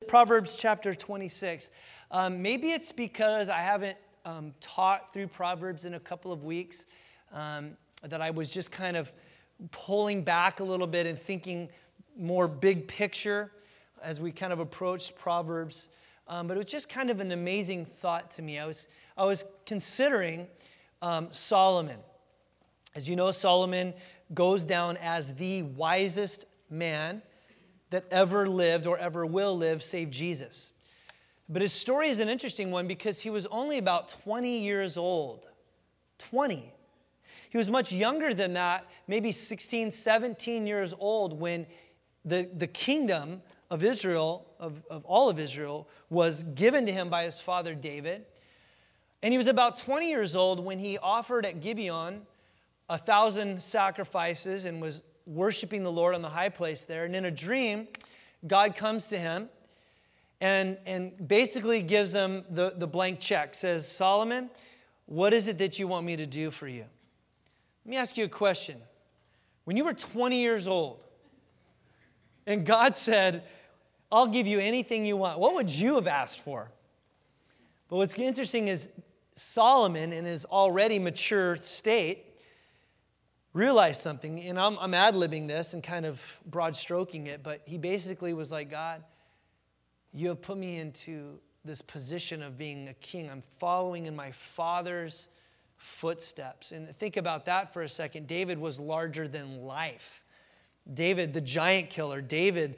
Proverbs chapter 26. Maybe it's because I haven't taught through Proverbs in a couple of weeks, that I was just kind of pulling back a little bit and thinking more big picture as we kind of approached Proverbs. But it was just kind of an amazing thought to me. I was considering Solomon. As you know, Solomon goes down as the wisest man that ever lived or ever will live, save Jesus. But his story is an interesting one because he was only about 20 years old. 20. He was much younger than that, maybe 16, 17 years old when the kingdom of Israel, of all of Israel, was given to him by his father David. And he was about 20 years old when he offered at Gibeon 1,000 sacrifices and was worshiping the Lord on the high place there. And in a dream, God comes to him and basically gives him the blank check. Says, Solomon, what is it that you want me to do for you? Let me ask you a question. When you were 20 years old and God said, I'll give you anything you want, what would you have asked for? But what's interesting is Solomon, in his already mature state, realized something, and I'm ad-libbing this and kind of broad stroking it, but he basically was like, God, you have put me into this position of being a king. I'm following in my father's footsteps. And think about that for a second. David was larger than life. David, the giant killer. David,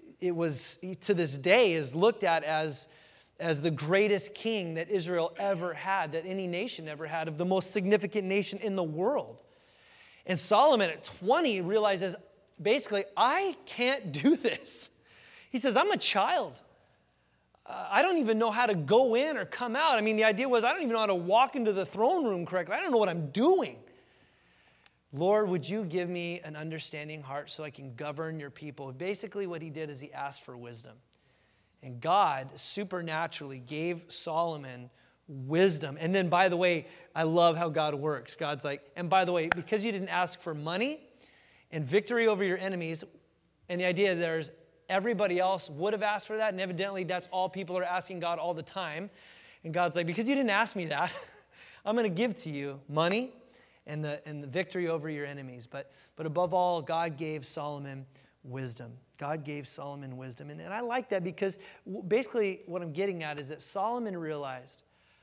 to this day, is looked at as the greatest king that Israel ever had, that any nation ever had, of the most significant nation in the world. And Solomon at 20 realizes, basically, I can't do this. He says, I'm a child. I don't even know how to go in or come out. I mean, the idea was I don't even know how to walk into the throne room correctly. I don't know what I'm doing. Lord, would you give me an understanding heart so I can govern your people? Basically, what he did is he asked for wisdom. And God supernaturally gave Solomon wisdom. And then, by the way, I love how God works. God's like, and by the way, because you didn't ask for money and victory over your enemies, and the idea there's everybody else would have asked for that, and evidently that's all people are asking God all the time. And God's like, because you didn't ask me that, I'm going to give to you money and the victory over your enemies. But above all, God gave Solomon wisdom. God gave Solomon wisdom. And I like that because basically what I'm getting at is that Solomon realized,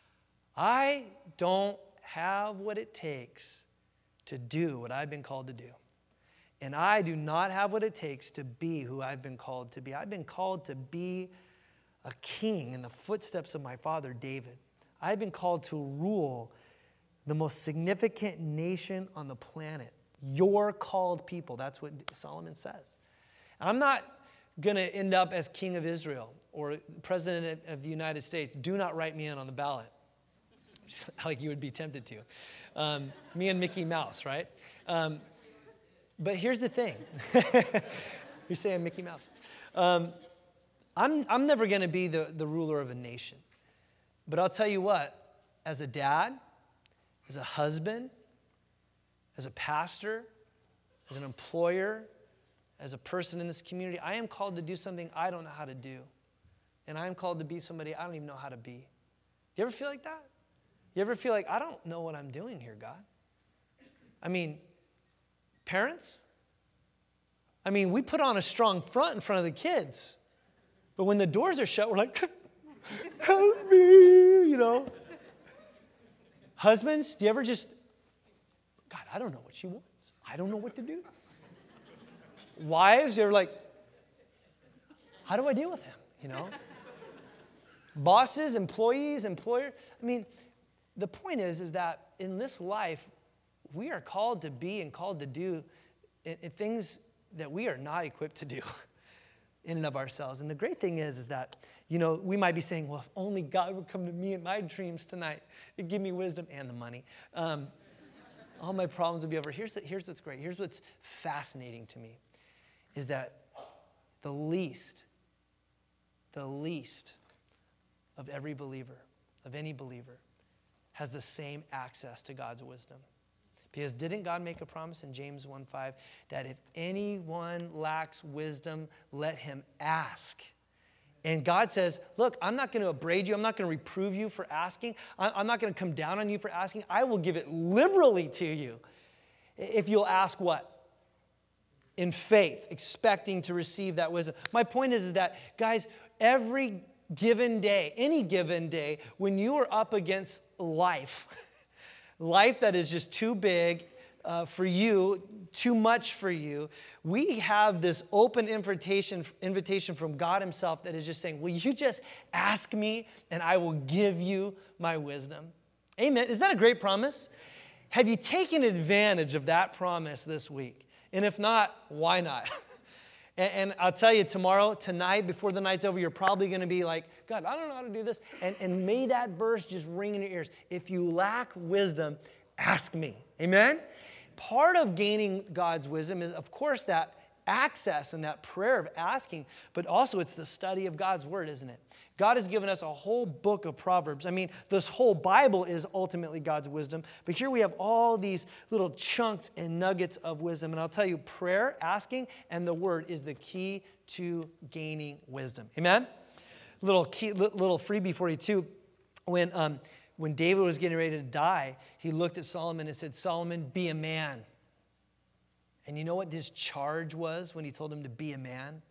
I don't have what it takes to do what I've been called to do. And I do not have what it takes to be who I've been called to be. I've been called to be a king in the footsteps of my father David. I've been called to rule the most significant nation on the planet. Your called people. That's what Solomon says. I'm not going to end up as king of Israel or president of the United States. Do not write me in on the ballot. Like you would be tempted to. Me and Mickey Mouse, right? But here's the thing. You're saying Mickey Mouse. I'm never going to be the ruler of a nation. But I'll tell you what, as a dad, as a husband, as a pastor, as an employer, as a person in this community, I am called to do something I don't know how to do. And I am called to be somebody I don't even know how to be. Do you ever feel like that? You ever feel like, I don't know what I'm doing here, God? I mean, parents? I mean, we put on a strong front in front of the kids. But when the doors are shut, we're like, help me, you know. Husbands, do you ever just, God, I don't know what she wants. I don't know what to do. Wives, you're like, how do I deal with him, you know? Bosses, employees, employer. I mean, the point is that in this life, we are called to be and called to do things that we are not equipped to do in and of ourselves. And the great thing is that, you know, we might be saying, well, if only God would come to me in my dreams tonight and give me wisdom and the money. All my problems would be over. Here's what's great. Here's what's fascinating to me is that the least of every believer, of any believer, has the same access to God's wisdom. Because didn't God make a promise in James 1:5 that if anyone lacks wisdom, let him ask, And God says, look, I'm not going to upbraid you. I'm not going to reprove you for asking. I'm not going to come down on you for asking. I will give it liberally to you if you'll ask what? In faith, expecting to receive that wisdom. My point is that, guys, every given day, any given day, when you are up against life, life that is just too big for you, too much for you, we have this open invitation from God himself that is just saying, will you just ask me and I will give you my wisdom? Amen. Is that a great promise? Have you taken advantage of that promise this week? And if not, why not? And I'll tell you, tonight, before the night's over, you're probably going to be like, God, I don't know how to do this. And may that verse just ring in your ears. If you lack wisdom, ask me. Amen? Part of gaining God's wisdom is, of course, that access and that prayer of asking, but also it's the study of God's word, isn't it? God has given us a whole book of Proverbs. I mean, this whole Bible is ultimately God's wisdom, but here we have all these little chunks and nuggets of wisdom. And I'll tell you, prayer, asking, and the word is the key to gaining wisdom. Amen? Little freebie for you too. When David was getting ready to die, he looked at Solomon and said, Solomon, be a man. And you know what his charge was when he told him to be a man?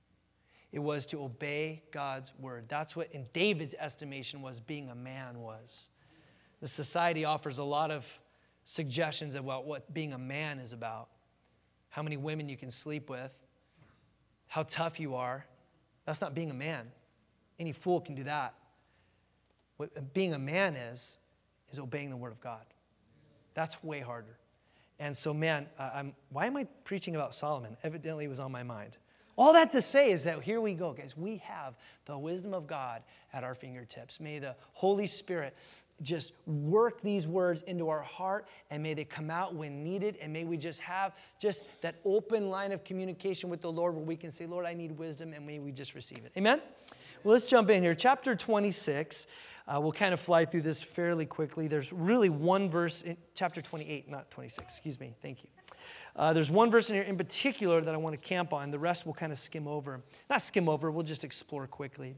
It was to obey God's word. That's what, in David's estimation, was being a man was. The society offers a lot of suggestions about what being a man is about. How many women you can sleep with. How tough you are. That's not being a man. Any fool can do that. What being a man is obeying the word of God. That's way harder. And so, man, why am I preaching about Solomon? Evidently, it was on my mind. All that to say is that here we go, guys. We have the wisdom of God at our fingertips. May the Holy Spirit just work these words into our heart, and may they come out when needed, and may we just have just that open line of communication with the Lord where we can say, Lord, I need wisdom, and may we just receive it. Amen? Well, let's jump in here. Chapter 26. We'll kind of fly through this fairly quickly. There's really one verse in chapter 28, not 26. Excuse me. Thank you. There's one verse in here in particular that I want to camp on. The rest we'll kind of skim over. Not skim over, we'll just explore quickly.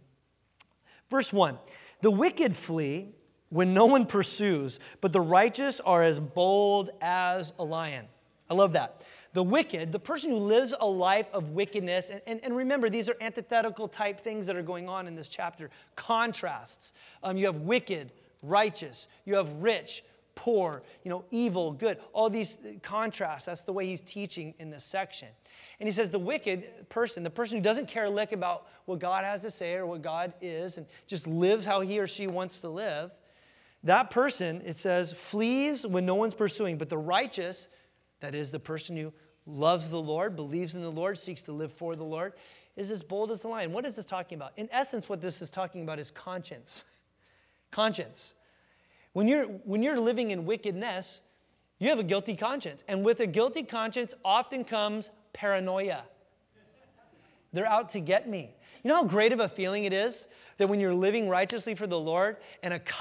Verse 1, the wicked flee when no one pursues, but the righteous are as bold as a lion. I love that. The wicked, the person who lives a life of wickedness, and remember, these are antithetical type things that are going on in this chapter. Contrasts. You have wicked, righteous. You have rich, poor, evil, good. All these contrasts. That's the way he's teaching in this section. And he says the wicked person, the person who doesn't care a lick about what God has to say or what God is and just lives how he or she wants to live, that person, it says, flees when no one's pursuing. But the righteous, that is the person who loves the Lord, believes in the Lord, seeks to live for the Lord, is as bold as a lion. What is this talking about? In essence, what this is talking about is conscience. Conscience. When you're living in wickedness, you have a guilty conscience. And with a guilty conscience often comes paranoia. They're out to get me. You know how great of a feeling it is that when you're living righteously for the Lord and an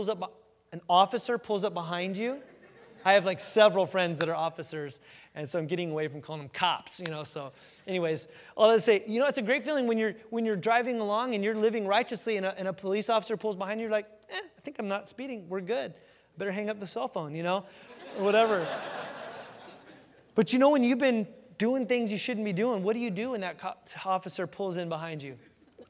officer pulls up behind you? I have like several friends that are officers, and so I'm getting away from calling them cops, so anyways, all that to say, it's a great feeling when you're driving along and you're living righteously and a police officer pulls behind you, you're like, I think I'm not speeding, we're good. Better hang up the cell phone, or whatever. But when you've been doing things you shouldn't be doing, what do you do when that officer pulls in behind you?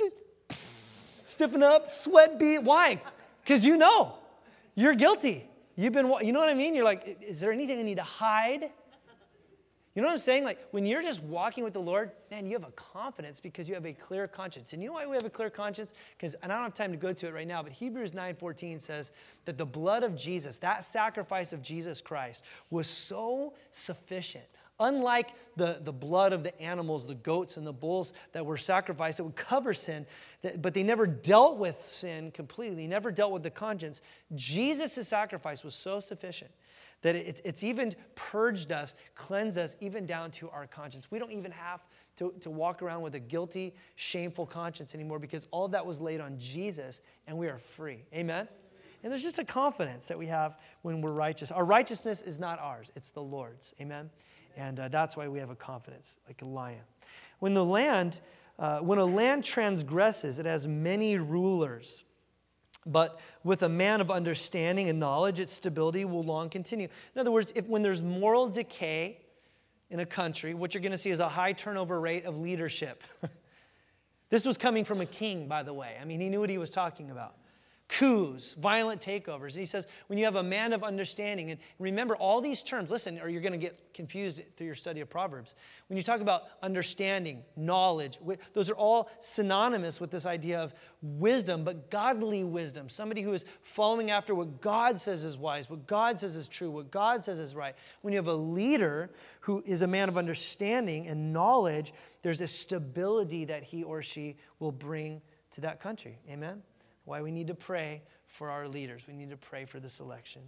Stiffen up, sweat beat. Why? Because you're guilty. You've been, you know what I mean? You're like, is there anything I need to hide? You know what I'm saying? Like, when you're just walking with the Lord, man, you have a confidence because you have a clear conscience. And you know why we have a clear conscience? Because, and I don't have time to go to it right now, but Hebrews 9:14 says that the blood of Jesus, that sacrifice of Jesus Christ, was so sufficient. Unlike the blood of the animals, the goats and the bulls that were sacrificed, that would cover sin, but they never dealt with sin completely, never dealt with the conscience. Jesus' sacrifice was so sufficient that it's even purged us, cleansed us, even down to our conscience. We don't even have to walk around with a guilty, shameful conscience anymore because all of that was laid on Jesus and we are free. Amen? And there's just a confidence that we have when we're righteous. Our righteousness is not ours, it's the Lord's. Amen? And that's why we have a confidence, like a lion. When the land When a land transgresses, it has many rulers. But with a man of understanding and knowledge, its stability will long continue. In other words, when there's moral decay in a country, what you're going to see is a high turnover rate of leadership. This was coming from a king, by the way. I mean, he knew what he was talking about. Coups, violent takeovers. He says, when you have a man of understanding, and remember all these terms, listen, or you're going to get confused through your study of Proverbs. When you talk about understanding, knowledge, those are all synonymous with this idea of wisdom, but godly wisdom. Somebody who is following after what God says is wise, what God says is true, what God says is right. When you have a leader who is a man of understanding and knowledge, there's a stability that he or she will bring to that country. Amen? Why we need to pray for our leaders. We need to pray for this election.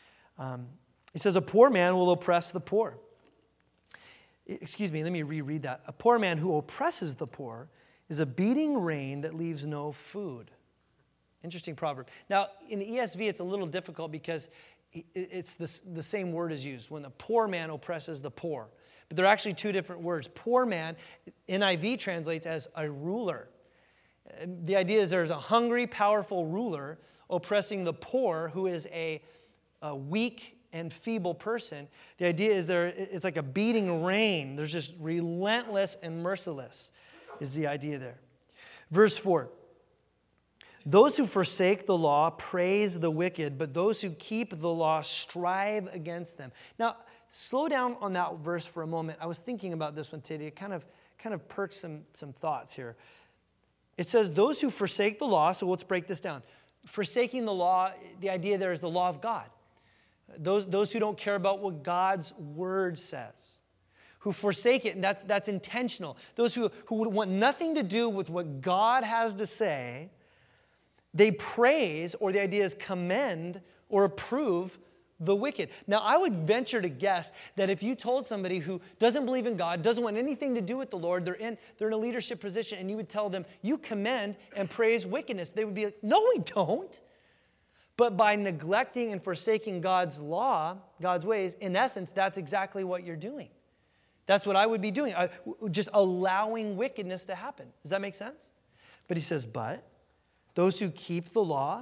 He says, a poor man will oppress the poor. Excuse me, let me reread that. A poor man who oppresses the poor is a beating rain that leaves no food. Interesting proverb. Now, in the ESV, it's a little difficult because it's the same word is used when the poor man oppresses the poor. But they're actually two different words. Poor man, NIV translates as a ruler. The idea is there's a hungry, powerful ruler oppressing the poor who is a weak and feeble person. The idea is it's like a beating rain. There's just relentless and merciless is the idea there. Verse 4. Those who forsake the law praise the wicked, but those who keep the law strive against them. Now, slow down on that verse for a moment. I was thinking about this one today. It kind of perked some thoughts here. It says, those who forsake the law, so let's break this down. Forsaking the law, the idea there is the law of God. Those who don't care about what God's word says. Who forsake it, and that's intentional. Those who would want nothing to do with what God has to say, they praise, or the idea is commend or approve the wicked. Now, I would venture to guess that if you told somebody who doesn't believe in God, doesn't want anything to do with the Lord, they're in a leadership position, and you would tell them, you commend and praise wickedness, they would be like, no, we don't. But by neglecting and forsaking God's law, God's ways, in essence, that's exactly what you're doing. That's what I would be doing, just allowing wickedness to happen. Does that make sense? But he says, but those who keep the law,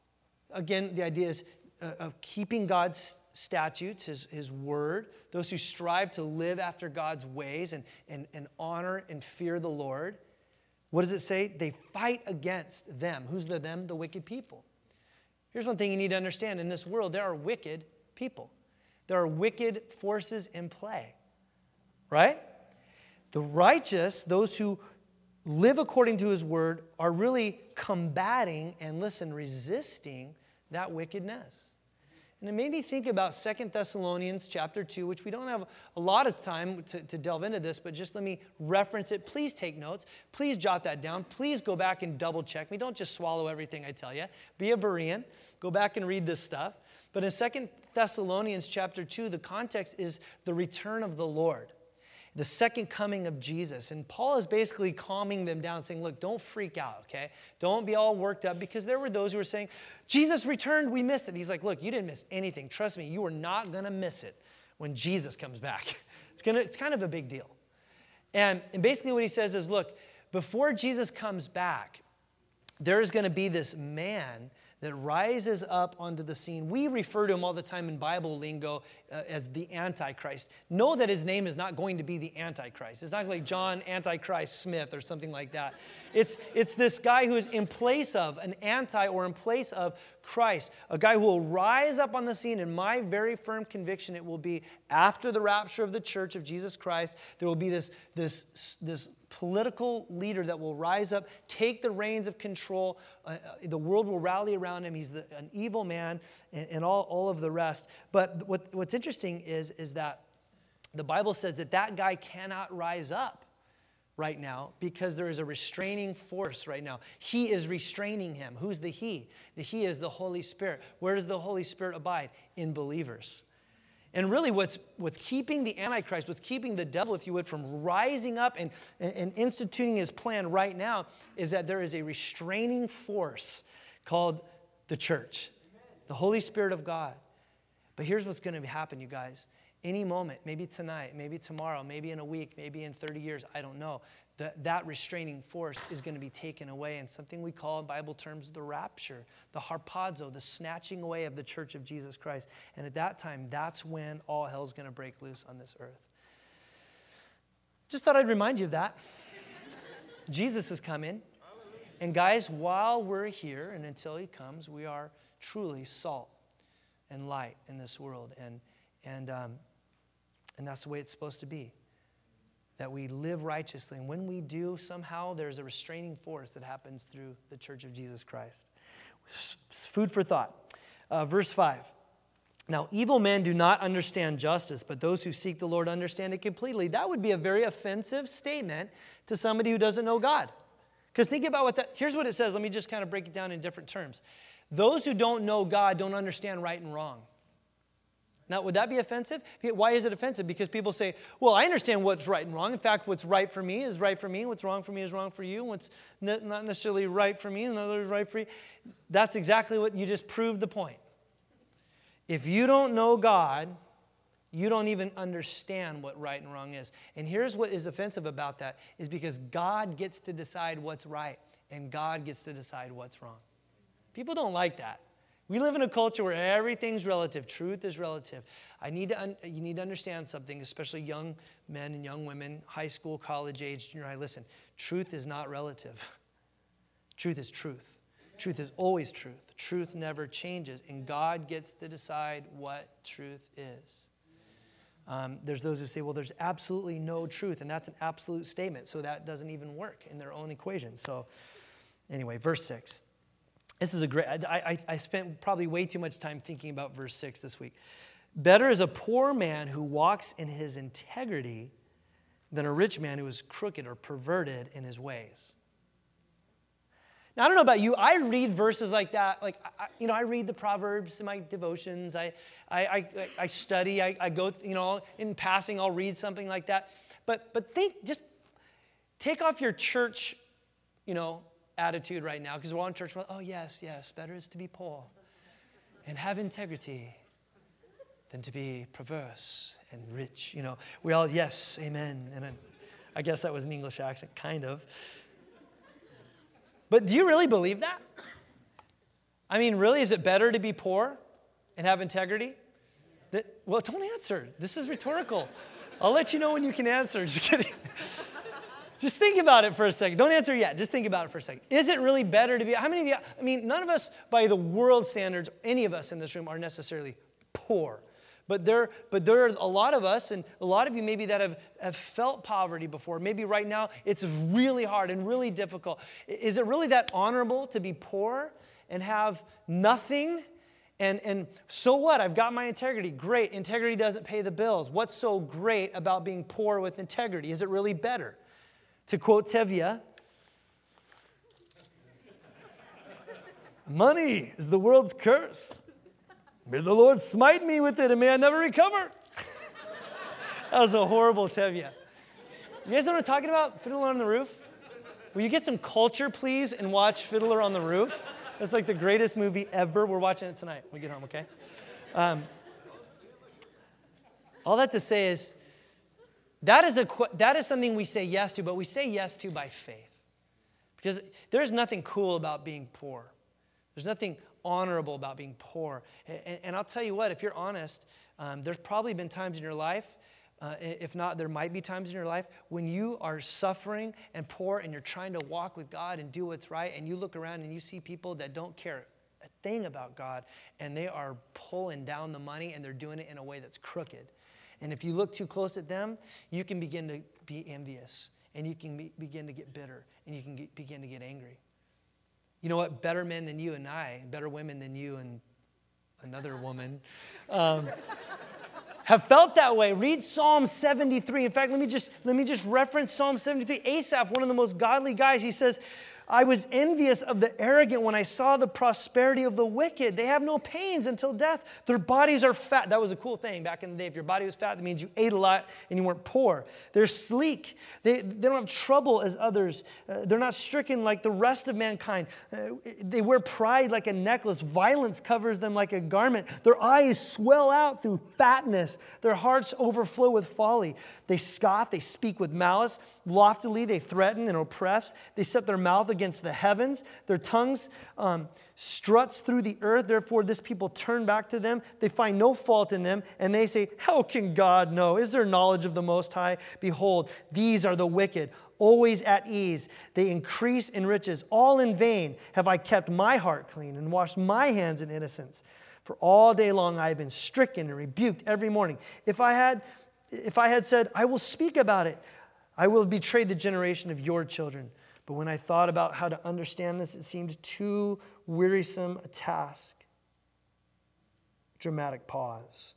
again, the idea is of keeping God's statutes, his word, those who strive to live after God's ways and honor and fear the Lord. What does it say? They fight against them. Who's the them? The wicked people. Here's one thing you need to understand. In this world, there are wicked people. There are wicked forces in play. Right? The righteous, those who live according to his word, are really combating and, listen, resisting that wickedness. And it made me think about 2 Thessalonians chapter 2, which we don't have a lot of time to delve into this, but just let me reference it. Please take notes. Please jot that down. Please go back and double check me. Don't just swallow everything I tell you. Be a Berean. Go back and read this stuff. But in 2 Thessalonians chapter 2, the context is the return of the Lord, the second coming of Jesus. And Paul is basically calming them down, saying, look, don't freak out, okay? Don't be all worked up, because there were those who were saying, Jesus returned, we missed it. He's like, look, you didn't miss anything. Trust me, you are not going to miss it when Jesus comes back. It's kind of a big deal. And basically what he says is, look, before Jesus comes back, there's going to be this man that rises up onto the scene. We refer to him all the time in Bible lingo as the Antichrist. Know that his name is not going to be the Antichrist. It's not like John Antichrist Smith or something like that. It's this guy who is in place of an anti or in place of Christ, a guy who will rise up on the scene. And my very firm conviction, it will be after the rapture of the church of Jesus Christ, there will be this political leader that will rise up, take the reins of control. The world will rally around him. He's an evil man and all of the rest. But what's interesting is that the Bible says that guy cannot rise up right now because there is a restraining force right now. He is restraining him. Who's the he? The he is the Holy Spirit. Where does the Holy Spirit abide? In believers. And really what's keeping the Antichrist, what's keeping the devil, if you would, from rising up and instituting his plan right now is that there is a restraining force called the church, the Holy Spirit of God. But here's what's going to happen, you guys. Any moment, maybe tonight, maybe tomorrow, maybe in a week, maybe in 30 years, I don't know. that restraining force is going to be taken away, and something we call in Bible terms the rapture, the harpazo, the snatching away of the church of Jesus Christ. And at that time, that's when all hell's going to break loose on this earth. Just thought I'd remind you of that. Jesus is coming. And guys, while we're here and until he comes, we are truly salt and light in this world. And that's the way it's supposed to be. That we live righteously. And when we do, somehow there's a restraining force that happens through the church of Jesus Christ. Food for thought. Verse 5. Now, evil men do not understand justice, but those who seek the Lord understand it completely. That would be a very offensive statement to somebody who doesn't know God. Because think about here's what it says. Let me just kind of break it down in different terms. Those who don't know God don't understand right and wrong. Now, would that be offensive? Why is it offensive? Because people say, well, I understand what's right and wrong. In fact, what's right for me is right for me. What's wrong for me is wrong for you. What's not necessarily right for me, another is right for you. That's exactly what you just proved the point. If you don't know God, you don't even understand what right and wrong is. And here's what is offensive about that, is because God gets to decide what's right, and God gets to decide what's wrong. People don't like that. We live in a culture where everything's relative. Truth is relative. You need to understand something, especially young men and young women, high school, college age, junior high. Listen, truth is not relative. Truth is truth. Truth is always truth. Truth never changes, and God gets to decide what truth is. There's those who say, well, there's absolutely no truth, and that's an absolute statement, so that doesn't even work in their own equation. So anyway, verse 6. This is a great, I spent probably way too much time thinking about verse 6 this week. Better is a poor man who walks in his integrity than a rich man who is crooked or perverted in his ways. Now, I don't know about you. I read verses like that. Like, I read the Proverbs in my devotions. I study. I go, in passing, I'll read something like that. But just take off your church, attitude right now, because we're all in church. Oh, yes, better is to be poor and have integrity than to be perverse and rich. We all, yes, amen. And I guess that was an English accent, kind of. But do you really believe that? I mean, really, is it better to be poor and have integrity? Well, don't answer. This is rhetorical. I'll let you know when you can answer. Just kidding. Just think about it for a second. Don't answer yet. Just think about it for a second. Is it really better to be, how many of you, none of us by the world standards, any of us in this room are necessarily poor. But there are a lot of us, and a lot of you maybe that have felt poverty before. Maybe right now it's really hard and really difficult. Is it really that honorable to be poor and have nothing? And so what? I've got my integrity. Great. Integrity doesn't pay the bills. What's so great about being poor with integrity? Is it really better? To quote Tevye, money is the world's curse. May the Lord smite me with it, and may I never recover. That was a horrible Tevye. You guys know what I'm talking about? Fiddler on the Roof? Will you get some culture, please, and watch Fiddler on the Roof? It's like the greatest movie ever. We're watching it tonight when we get home, okay? All that to say is, that is something we say yes to, but we say yes to by faith. Because there's nothing cool about being poor. There's nothing honorable about being poor. And I'll tell you what, if you're honest, there's probably been times in your life, if not, there might be times in your life when you are suffering and poor and you're trying to walk with God and do what's right, and you look around and you see people that don't care a thing about God, and they are pulling down the money, and they're doing it in a way that's crooked. And if you look too close at them, you can begin to be envious, and you can begin to get bitter, and you can begin to get angry. You know what? Better men than you and I, better women than you and another woman, have felt that way. Read Psalm 73. In fact, let me just reference Psalm 73. Asaph, one of the most godly guys, he says, I was envious of the arrogant when I saw the prosperity of the wicked. They have no pains until death. Their bodies are fat. That was a cool thing back in the day. If your body was fat, that means you ate a lot and you weren't poor. They're sleek. They don't have trouble as others. They're not stricken like the rest of mankind. They wear pride like a necklace. Violence covers them like a garment. Their eyes swell out through fatness. Their hearts overflow with folly. They scoff. They speak with malice. Loftily, they threaten and oppress. They set their mouth against the heavens. Their tongues struts through the earth. Therefore, this people turn back to them. They find no fault in them. And they say, how can God know? Is there knowledge of the Most High? Behold, these are the wicked, always at ease. They increase in riches. All in vain have I kept my heart clean and washed my hands in innocence. For all day long I have been stricken and rebuked every morning. If I had said, I will speak about it, I will have betrayed the generation of your children. But when I thought about how to understand this, it seemed too wearisome a task. Dramatic pause.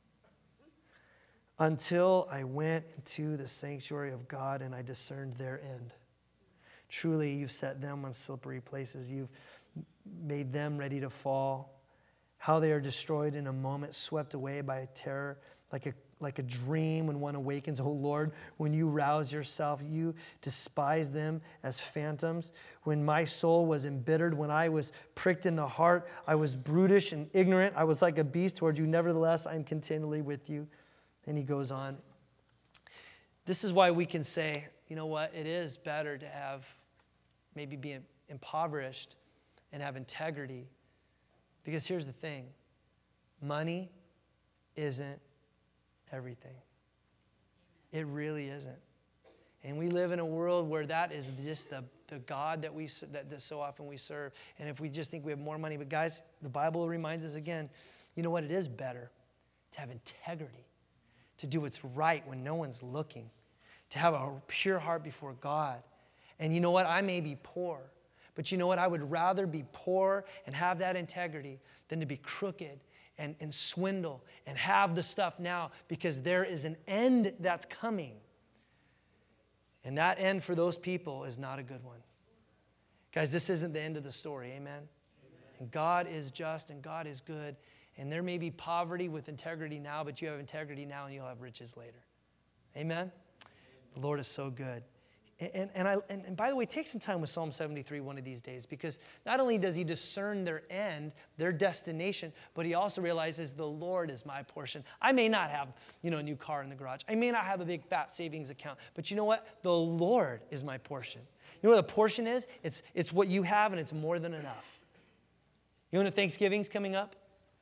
Until I went into the sanctuary of God and I discerned their end. Truly, you've set them on slippery places. You've made them ready to fall. How they are destroyed in a moment, swept away by a terror, like a dream when one awakens. Oh Lord, when you rouse yourself, you despise them as phantoms. When my soul was embittered, when I was pricked in the heart, I was brutish and ignorant. I was like a beast toward you. Nevertheless, I am continually with you. And he goes on. This is why we can say, you know what, it is better to have, maybe be impoverished and have integrity. Because here's the thing, money isn't everything. It really isn't. And we live in a world where that is just the God that so often we serve. And if we just think we have more money, but guys, the Bible reminds us again, you know what, it is better to have integrity, to do what's right when no one's looking, to have a pure heart before God. And you know what, I may be poor, but you know what, I would rather be poor and have that integrity than to be crooked and swindle and have the stuff now, because there is an end that's coming. And that end for those people is not a good one. Guys, this isn't the end of the story, amen? And God is just and God is good. And there may be poverty with integrity now, but you have integrity now and you'll have riches later. Amen? The Lord is so good. And by the way, take some time with Psalm 73 one of these days, because not only does he discern their end, their destination, but he also realizes the Lord is my portion. I may not have, a new car in the garage. I may not have a big fat savings account, but you know what? The Lord is my portion. You know what a portion is? It's what you have, and it's more than enough. You know when Thanksgiving's coming up?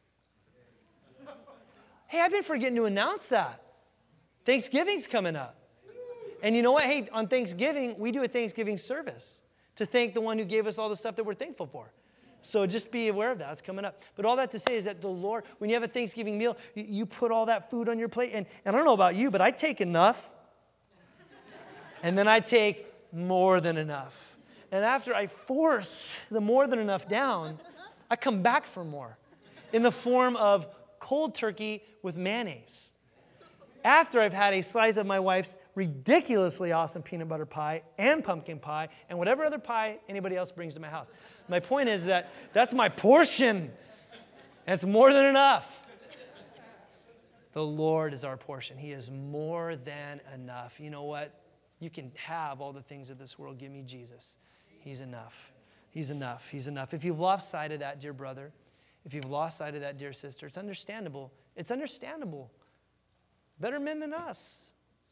Hey, I've been forgetting to announce that. Thanksgiving's coming up. And you know what? Hey, on Thanksgiving, we do a Thanksgiving service to thank the one who gave us all the stuff that we're thankful for. So just be aware of that. It's coming up. But all that to say is that the Lord, when you have a Thanksgiving meal, you put all that food on your plate. And I don't know about you, but I take enough. And then I take more than enough. And after I force the more than enough down, I come back for more in the form of cold turkey with mayonnaise. After I've had a slice of my wife's ridiculously awesome peanut butter pie and pumpkin pie and whatever other pie anybody else brings to my house. My point is that that's my portion. And it's more than enough. The Lord is our portion. He is more than enough. You know what? You can have all the things of this world. Give me Jesus. He's enough. He's enough. He's enough. If you've lost sight of that, dear brother, if you've lost sight of that, dear sister, it's understandable. It's understandable. Better men than us.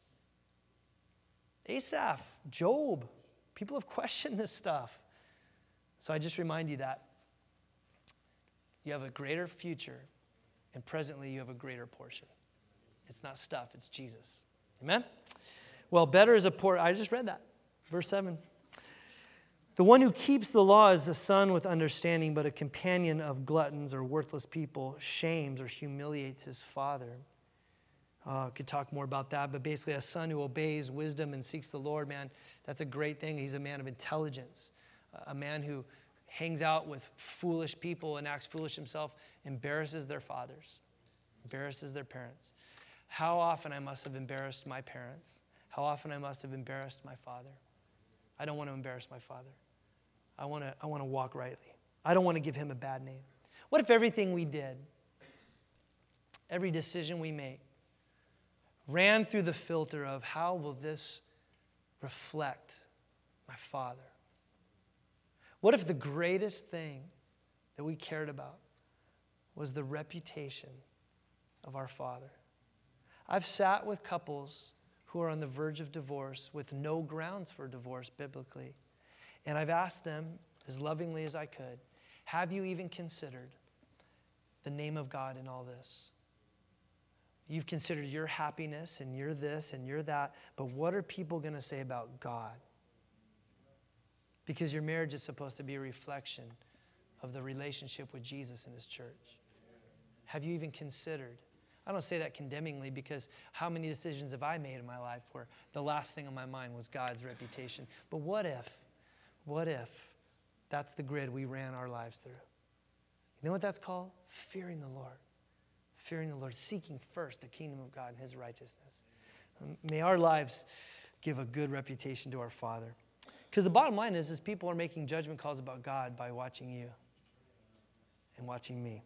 Asaph, Job, people have questioned this stuff. So I just remind you that you have a greater future, and presently you have a greater portion. It's not stuff, it's Jesus. Amen? Well, better is a poor, I just read that. Verse 7. The one who keeps the law is a son with understanding, but a companion of gluttons or worthless people shames or humiliates his father. Could talk more about that, but basically a son who obeys wisdom and seeks the Lord, man, that's a great thing. He's a man of intelligence. A man who hangs out with foolish people and acts foolish himself embarrasses their fathers, embarrasses their parents. How often I must have embarrassed my parents. How often I must have embarrassed my father. I don't want to embarrass my father. I want to walk rightly. I don't want to give him a bad name. What if everything we did, every decision we make, ran through the filter of how will this reflect my Father? What if the greatest thing that we cared about was the reputation of our Father? I've sat with couples who are on the verge of divorce with no grounds for divorce biblically, and I've asked them as lovingly as I could, have you even considered the name of God in all this? You've considered your happiness and you're this and you're that, but what are people going to say about God? Because your marriage is supposed to be a reflection of the relationship with Jesus and his church. Have you even considered? I don't say that condemningly, because how many decisions have I made in my life where the last thing on my mind was God's reputation? But what if that's the grid we ran our lives through? You know what that's called? Fearing the Lord. Fearing the Lord, seeking first the kingdom of God and his righteousness. May our lives give a good reputation to our Father. Because the bottom line is people are making judgment calls about God by watching you and watching me.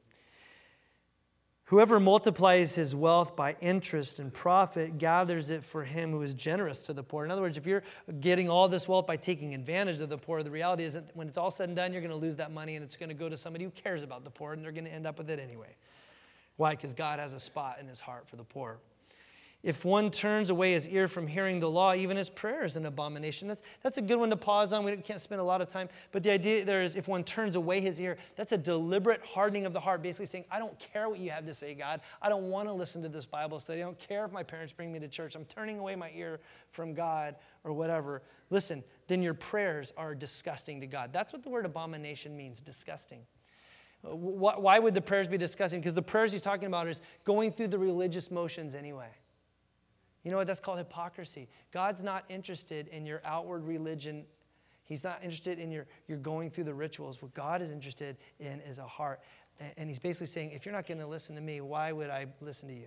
Whoever multiplies his wealth by interest and profit gathers it for him who is generous to the poor. In other words, if you're getting all this wealth by taking advantage of the poor, the reality is that when it's all said and done, you're going to lose that money and it's going to go to somebody who cares about the poor, and they're going to end up with it anyway. Why? Because God has a spot in his heart for the poor. If one turns away his ear from hearing the law, even his prayer is an abomination. That's a good one to pause on. We can't spend a lot of time. But the idea there is, if one turns away his ear, that's a deliberate hardening of the heart, basically saying, I don't care what you have to say, God. I don't want to listen to this Bible study. I don't care if my parents bring me to church. I'm turning away my ear from God or whatever. Listen, then your prayers are disgusting to God. That's what the word abomination means, disgusting. Why would the prayers be disgusting? Because the prayers he's talking about is going through the religious motions anyway. You know what? That's called hypocrisy. God's not interested in your outward religion. He's not interested in your going through the rituals. What God is interested in is a heart. And he's basically saying, if you're not going to listen to me, why would I listen to you?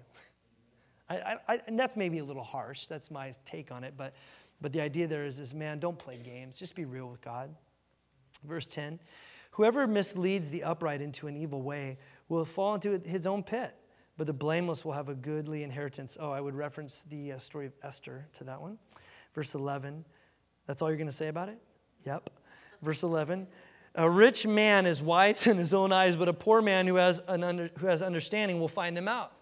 And that's maybe a little harsh. That's my take on it. But the idea there is, man, don't play games. Just be real with God. Verse 10, whoever misleads the upright into an evil way will fall into his own pit. But the blameless will have a goodly inheritance. Oh, I would reference the story of Esther to that one. Verse 11. That's all you're going to say about it? Yep. Verse 11. A rich man is wise in his own eyes, but a poor man who has understanding will find him out.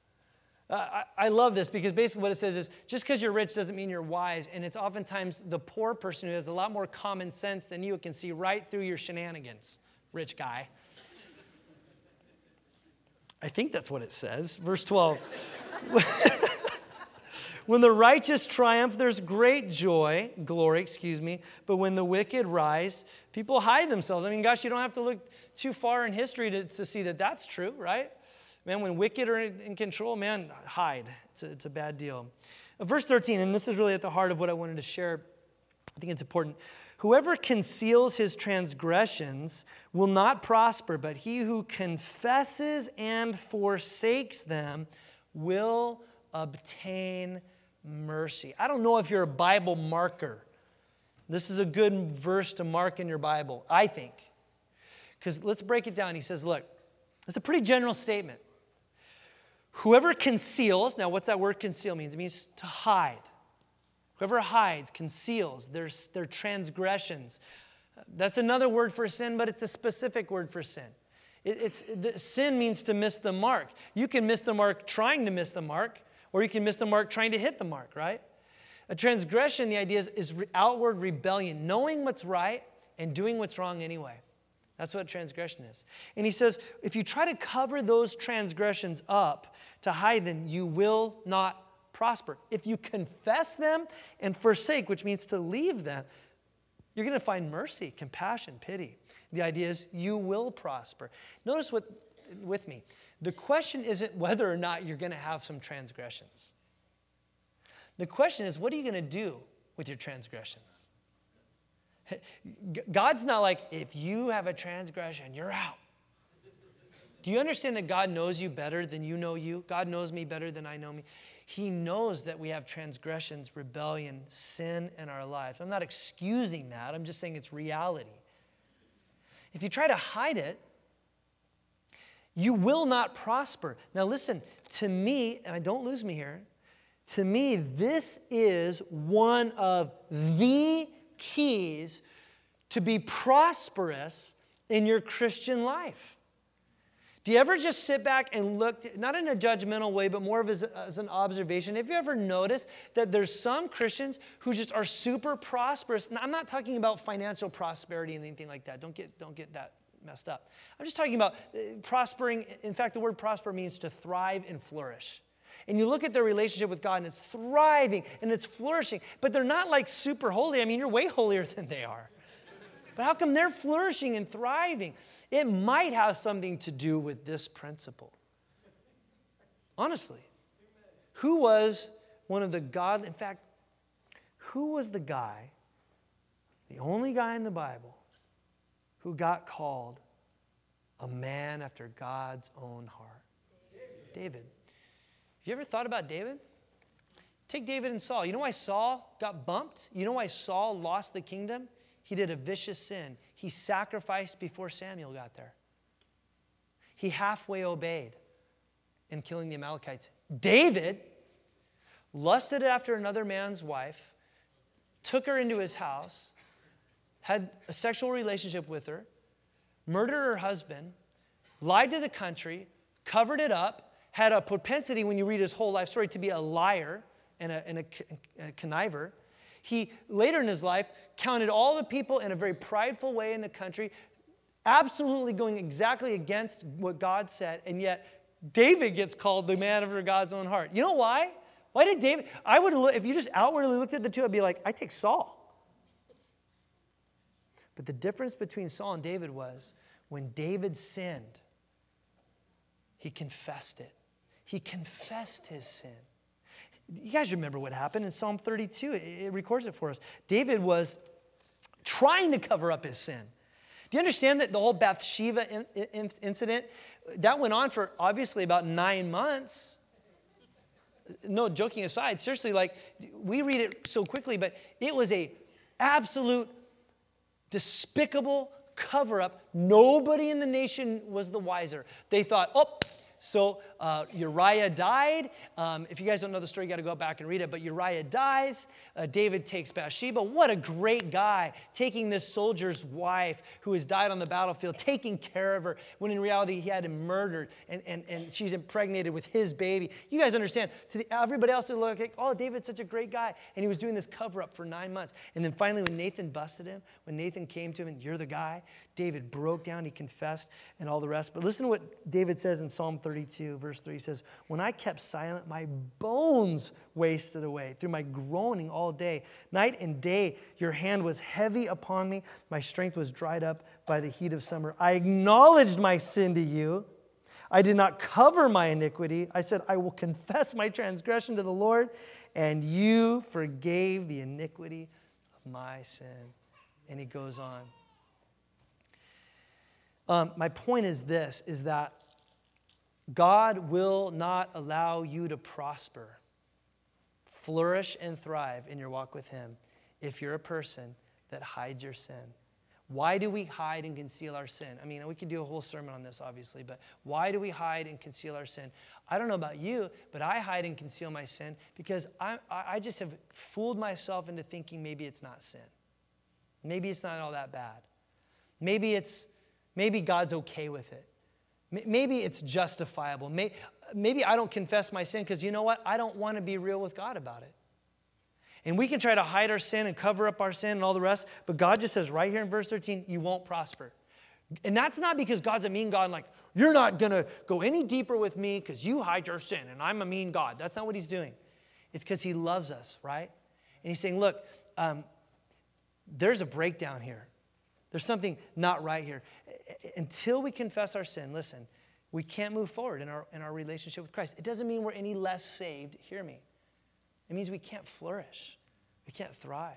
I love this, because basically what it says is, just because you're rich doesn't mean you're wise. And it's oftentimes the poor person who has a lot more common sense than you can see right through your shenanigans, rich guy. I think that's what it says. Verse 12. When the righteous triumph, there's great glory, but when the wicked rise, people hide themselves. I mean, gosh, you don't have to look too far in history to see that that's true, right? Man, when wicked are in control, man, hide. It's a bad deal. Verse 13, and this is really at the heart of what I wanted to share. I think it's important. Whoever conceals his transgressions will not prosper, but he who confesses and forsakes them will obtain mercy. I don't know if you're a Bible marker. This is a good verse to mark in your Bible, I think. Because let's break it down. He says, look, it's a pretty general statement. Whoever conceals, now what's that word conceal means? It means to hide. Whoever hides, conceals their transgressions. That's another word for sin, but it's a specific word for sin. Sin means to miss the mark. You can miss the mark trying to miss the mark, or you can miss the mark trying to hit the mark, right? A transgression, the idea is outward rebellion, knowing what's right and doing what's wrong anyway. That's what transgression is. And he says, if you try to cover those transgressions up, to hide them, you will not prosper. If you confess them and forsake, which means to leave them, you're going to find mercy, compassion, pity. The idea is you will prosper. Notice with me. The question isn't whether or not you're going to have some transgressions. The question is, what are you going to do with your transgressions? God's not like, if you have a transgression, you're out. Do you understand that God knows you better than you know you? God knows me better than I know me. He knows that we have transgressions, rebellion, sin in our lives. I'm not excusing that. I'm just saying it's reality. if you try to hide it, you will not prosper. Now listen, to me, and don't lose me here, to me, this is one of the keys to be prosperous in your Christian life. Do you ever just sit back and look, not in a judgmental way, but more of as an observation? Have you ever noticed that there's some Christians who just are super prosperous? Now, I'm not talking about financial prosperity and anything like that. Don't get that messed up. I'm just talking about prospering. In fact, the word prosper means to thrive and flourish. And you look at their relationship with God, and it's thriving and it's flourishing. But they're not like super holy. I mean, you're way holier than they are. But how come they're flourishing and thriving? It might have something to do with this principle. Honestly, who was one of the God, in fact, who was the guy, the only guy in the Bible, who got called a man after God's own heart? David. Have you ever thought about David? Take David and Saul. You know why Saul got bumped? You know why Saul lost the kingdom? He did a vicious sin. He sacrificed before Samuel got there. He halfway obeyed in killing the Amalekites. David lusted after another man's wife, took her into his house, had a sexual relationship with her, murdered her husband, lied to the country, covered it up, had a propensity, when you read his whole life story, to be a liar and a conniver. He, later in his life, counted all the people in a very prideful way in the country, absolutely going exactly against what God said, and yet David gets called the man after God's own heart. You know why? Why did David? If you just outwardly looked at the two, I'd be like, I take Saul. But the difference between Saul and David was when David sinned, he confessed it. He confessed his sin. You guys remember what happened in Psalm 32. It records it for us. David was trying to cover up his sin. Do you understand that the whole Bathsheba incident, that went on for obviously about 9 months? No, joking aside, seriously, like we read it so quickly, but it was a absolute despicable cover-up. Nobody in the nation was the wiser. They thought, so Uriah died. If you guys don't know the story, you got to go back and read it. But Uriah dies. David takes Bathsheba. What a great guy, taking this soldier's wife who has died on the battlefield, taking care of her, when in reality he had him murdered, and she's impregnated with his baby. You guys understand. Everybody else would look like, oh, David's such a great guy. And he was doing this cover-up for 9 months. And then finally when Nathan busted him, when Nathan came to him and you're the guy, David broke down, he confessed, and all the rest. But listen to what David says in Psalm 32, verse 3. He says, when I kept silent, my bones wasted away through my groaning all day. Night and day, your hand was heavy upon me. My strength was dried up by the heat of summer. I acknowledged my sin to you. I did not cover my iniquity. I said, I will confess my transgression to the Lord, and you forgave the iniquity of my sin. And he goes on. My point is this, is that God will not allow you to prosper, flourish, and thrive in your walk with him if you're a person that hides your sin. Why do we hide and conceal our sin? I mean, we could do a whole sermon on this, obviously, but why do we hide and conceal our sin? I don't know about you, but I hide and conceal my sin because I just have fooled myself into thinking maybe it's not sin. Maybe it's not all that bad. Maybe God's okay with it. Maybe it's justifiable. Maybe I don't confess my sin because you know what? I don't want to be real with God about it. And we can try to hide our sin and cover up our sin and all the rest, but God just says right here in verse 13, you won't prosper. And that's not because God's a mean God and like, you're not going to go any deeper with me because you hide your sin and I'm a mean God. That's not what he's doing. It's because he loves us, right? And he's saying, look, there's a breakdown here. There's something not right here. Until we confess our sin, listen, we can't move forward in our relationship with Christ. It doesn't mean we're any less saved. Hear me. It means we can't flourish. We can't thrive.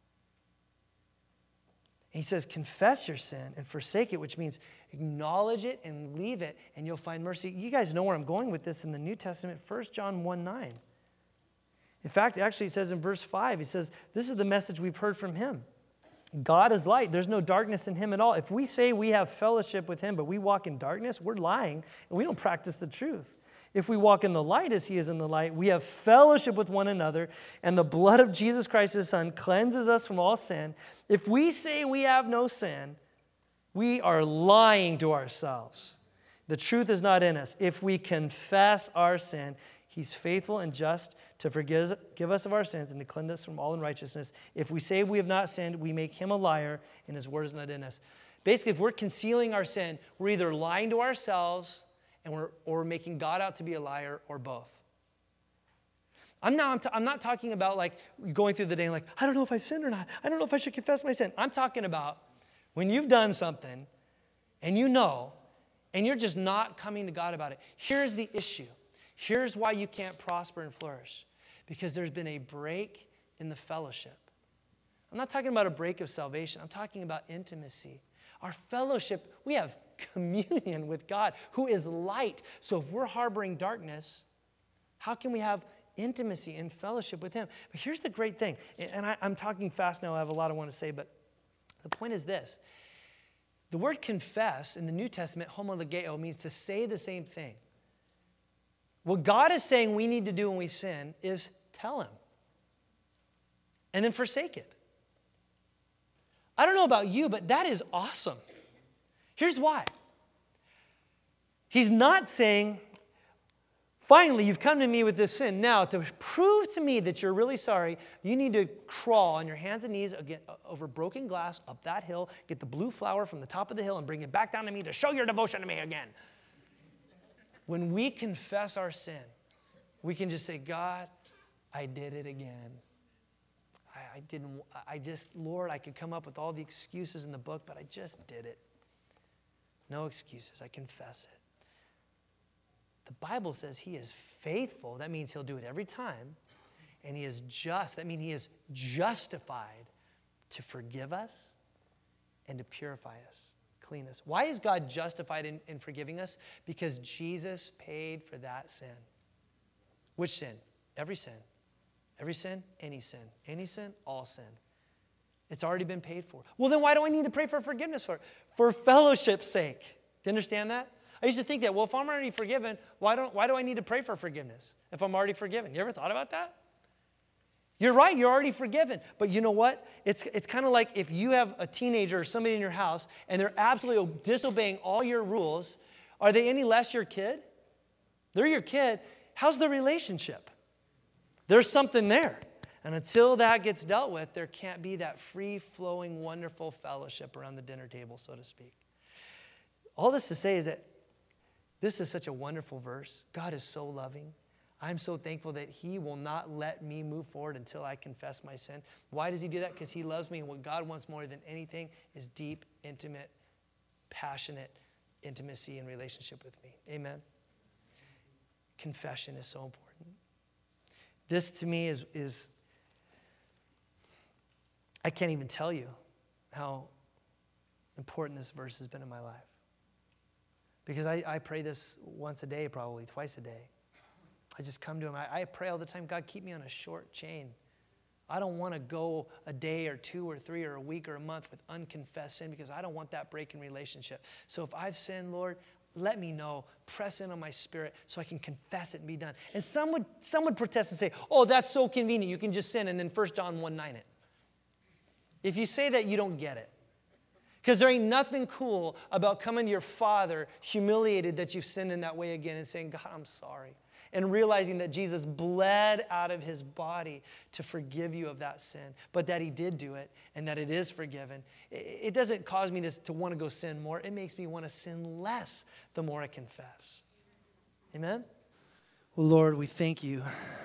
And he says, confess your sin and forsake it, which means acknowledge it and leave it, and you'll find mercy. You guys know where I'm going with this in the New Testament, 1 John 1:9. In fact, actually, it says in verse 5, he says, this is the message we've heard from him. God is light. There's no darkness in him at all. If we say we have fellowship with him, but we walk in darkness, we're lying, and we don't practice the truth. If we walk in the light as he is in the light, we have fellowship with one another, and the blood of Jesus Christ, his Son, cleanses us from all sin. If we say we have no sin, we are lying to ourselves. The truth is not in us. If we confess our sin, he's faithful and just to forgive us of our sins and to cleanse us from all unrighteousness. If we say we have not sinned, we make him a liar, and his word is not in us. Basically, if we're concealing our sin, we're either lying to ourselves or we're making God out to be a liar, or both. I'm not talking about like going through the day and like, I don't know if I've sinned or not. I don't know if I should confess my sin. I'm talking about when you've done something and you know, and you're just not coming to God about it. Here's the issue. Here's why you can't prosper and flourish. Because there's been a break in the fellowship. I'm not talking about a break of salvation. I'm talking about intimacy. Our fellowship, we have communion with God, who is light. So if we're harboring darkness, how can we have intimacy and fellowship with him? But here's the great thing, and I'm talking fast now. I have a lot I want to say, but the point is this. The word confess in the New Testament, homologeo, means to say the same thing. What God is saying we need to do when we sin is tell him and then forsake it. I don't know about you, but that is awesome. Here's why. He's not saying, finally, you've come to me with this sin. Now, to prove to me that you're really sorry, you need to crawl on your hands and knees over broken glass up that hill, get the blue flower from the top of the hill, and bring it back down to me to show your devotion to me again. When we confess our sin, we can just say, God, I did it again. Lord, I could come up with all the excuses in the book, but I just did it. No excuses. I confess it. The Bible says he is faithful. That means he'll do it every time. And he is just. That means he is justified to forgive us and to purify us, clean us. Why is God justified in forgiving us? Because Jesus paid for that sin. Which sin? Every sin. Every sin, any sin. Any sin, all sin. It's already been paid for. Well, then why do I need to pray for forgiveness for it? For fellowship's sake. Do you understand that? I used to think that, well, if I'm already forgiven, why do I need to pray for forgiveness if I'm already forgiven? You ever thought about that? You're right, you're already forgiven. But you know what? It's kind of like if you have a teenager or somebody in your house and they're absolutely disobeying all your rules, are they any less your kid? They're your kid. How's the relationship? There's something there. And until that gets dealt with, there can't be that free-flowing, wonderful fellowship around the dinner table, so to speak. All this to say is that this is such a wonderful verse. God is so loving. I'm so thankful that he will not let me move forward until I confess my sin. Why does he do that? Because he loves me, and what God wants more than anything is deep, intimate, passionate intimacy and relationship with me. Amen? Confession is so important. This to me is I can't even tell you how important this verse has been in my life. Because I pray this once a day, probably twice a day. I just come to him. I pray all the time, God, keep me on a short chain. I don't want to go a day or two or three or a week or a month with unconfessed sin because I don't want that break in relationship. So if I've sinned, Lord, let me know. Press in on my spirit so I can confess it and be done. And some would protest and say, oh, that's so convenient. You can just sin and then 1 John 1:9 it. If you say that, you don't get it. Because there ain't nothing cool about coming to your Father humiliated that you've sinned in that way again and saying, God, I'm sorry. And realizing that Jesus bled out of his body to forgive you of that sin, but that he did do it and that it is forgiven. It doesn't cause me to want to go sin more. It makes me want to sin less the more I confess. Amen? Well, Lord, we thank you.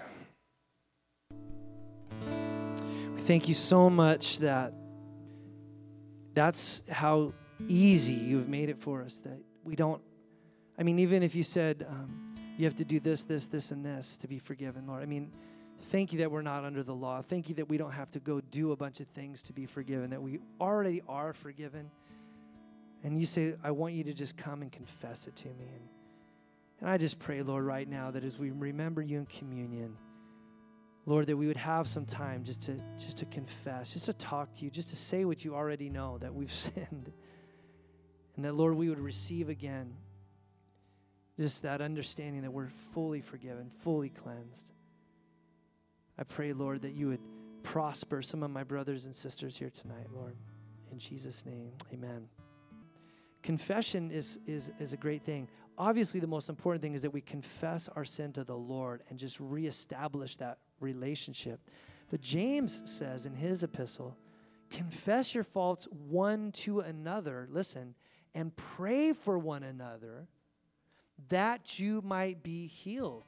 We thank you so much that that's how easy you've made it for us, that we don't, even if you said you have to do this, this, this, and this to be forgiven, Lord. Thank you that we're not under the law. Thank you that we don't have to go do a bunch of things to be forgiven, that we already are forgiven. And you say, I want you to just come and confess it to me. And I just pray, Lord, right now that as we remember you in communion, Lord, that we would have some time just to confess, just to talk to you, just to say what you already know, that we've sinned. And that, Lord, we would receive again just that understanding that we're fully forgiven, fully cleansed. I pray, Lord, that you would prosper some of my brothers and sisters here tonight, Lord. In Jesus' name, amen. Confession is a great thing. Obviously, the most important thing is that we confess our sin to the Lord and just reestablish that relationship. But James says in his epistle, confess your faults one to another, listen, and pray for one another that you might be healed.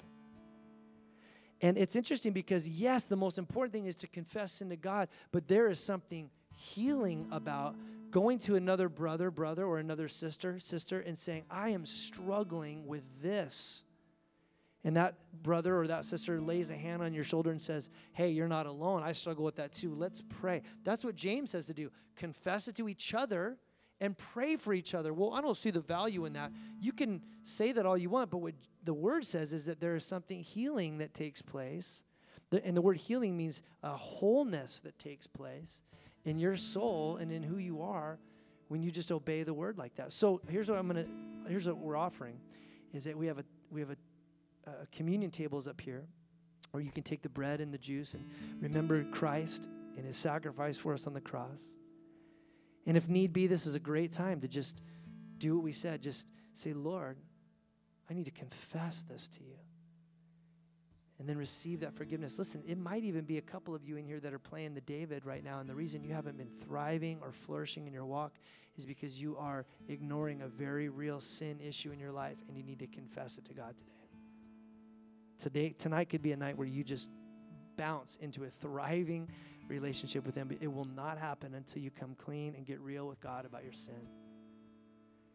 And it's interesting because, yes, the most important thing is to confess sin to God, but there is something healing about going to another brother, or another sister, and saying, I am struggling with this. And that brother or that sister lays a hand on your shoulder and says, hey, you're not alone. I struggle with that too. Let's pray. That's what James says to do. Confess it to each other and pray for each other. Well, I don't see the value in that. You can say that all you want, but what the word says is that there is something healing that takes place. And the word healing means a wholeness that takes place in your soul and in who you are when you just obey the word like that. So here's what we're offering, is that we have a communion tables up here where you can take the bread and the juice and remember Christ and his sacrifice for us on the cross. And if need be, this is a great time to just do what we said. Just say, Lord, I need to confess this to you. And then receive that forgiveness. Listen, it might even be a couple of you in here that are playing the David right now, and the reason you haven't been thriving or flourishing in your walk is because you are ignoring a very real sin issue in your life, and you need to confess it to God today. Tonight could be a night where you just bounce into a thriving relationship with him, but it will not happen until you come clean and get real with God about your sin.